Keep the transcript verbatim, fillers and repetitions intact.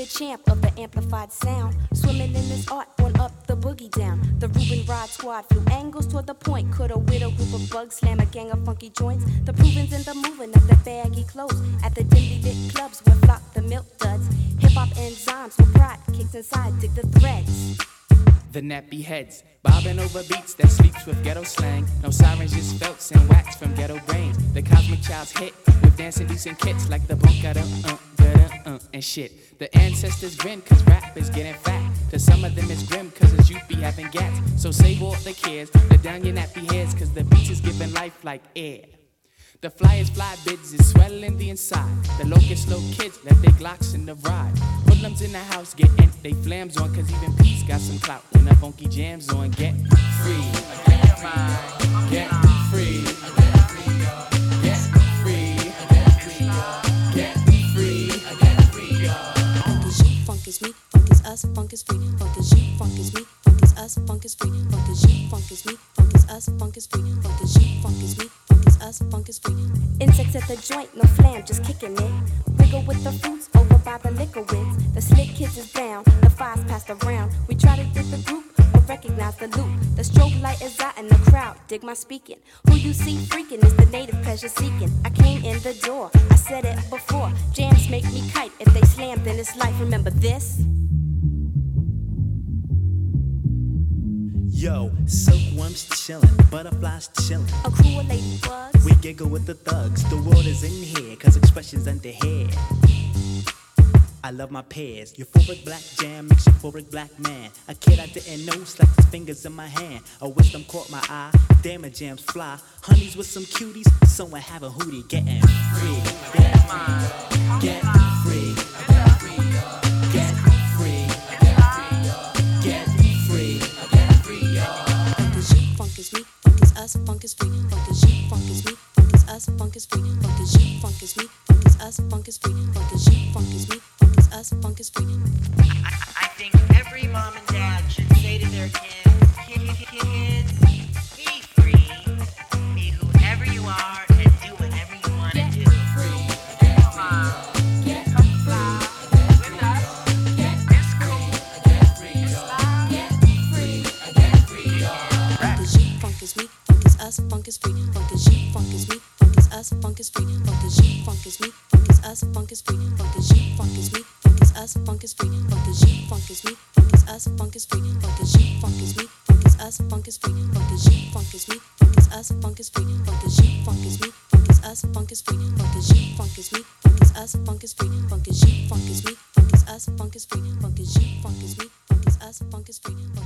champ of the amplified sound. Swimming in this art on up the boogie down. The Reuben Rod squad flew angles toward the point. Could a widow group of bugs slam a gang of funky joints? The provings in the moving of the baggy clothes. At the dimly lit clubs where flock the milk duds. Hip hop enzymes with pride kicks inside, dig the threads. The nappy heads, bobbing over beats that sleeps with ghetto slang. No sirens, just felts and wax from ghetto brains. The cosmic child's hit with dancing decent kits like the bunk uh, uh, uh, uh, and shit. The ancestors grin cause rap is getting fat. To some of them it's grim cause it's youth be having gats. So save all the cares, let down your nappy heads cause the beats is giving life like air. The flyers fly bids is swelling the inside. The locust slow kids let their glocks in the ride. Hoodlums in the house getting they flams on cause even Pete's got some clout when the funky jams on. Get free, get mine, get free, get free, get free, get free. Funk is you, funk is me, funk is us, funk is free. Funk is you, funk is me, funk is us, funk is free. Funk is you, funk is me, funk is us, funk is free. Funk is you, funk is me, funk is us, funk is free. Insects at the joint, no flam, just kicking it. Wiggle with the fruits over by the liquor wits. The slick kids is down, the fives passed around. We try to get the group, but recognize the loop. The strobe light is out in the crowd, dig my speaking. Who you see freaking is the native pleasure seeking. I came in the door, I said it before. Jams make me kite, if they slam then it's life. Remember this? Yo, silkworms chillin', butterflies chillin'. A crew of ladybugs. We giggle with the thugs. The world is in here, cause expression's under here. I love my pears. Euphoric black jam makes euphoric black man. A kid I didn't know slapped his fingers in my hand. A wisdom caught my eye. Damn it, jams fly. Honeys with some cuties. Someone have a hootie getting free. Get free. Get free. Get free. Get free. Get free. Funk is you, funk is me, funk is us, funk is free. Funk is you, funk is me, funk is us, funk is free. Funk is you, funk is me, funk is us, funk is free. Funk is you, funk is me, funk is us, funk is free. I, I think every mom and dad should say to their kids, kids, be free, be whoever you are, and do whatever you want to do. Free, get wild, get fly, with us, it's cool, it's live, get free, get free. Funk is you, funk is me, funk is us, funk is free. Funk is you, funk is me, funk is us, funk is free. Funk is you, funk is me, funk is us, funk is free. Funk is you, funk is me, funk is us, funk is free. Funk is you, funk is me, funk is us, funk is free. Funk is you, funk is me, funk is us, funk is free. Funk is you, funk is me, funk is us, funk is free. Funk is you, funk is me, funk is us, funk is free. Funk is you, funk is me, funk is us, funk is free. Funk is you, funk is me, funk is us, funk is free. Funk is you, funk is me, funk is us, funk is free.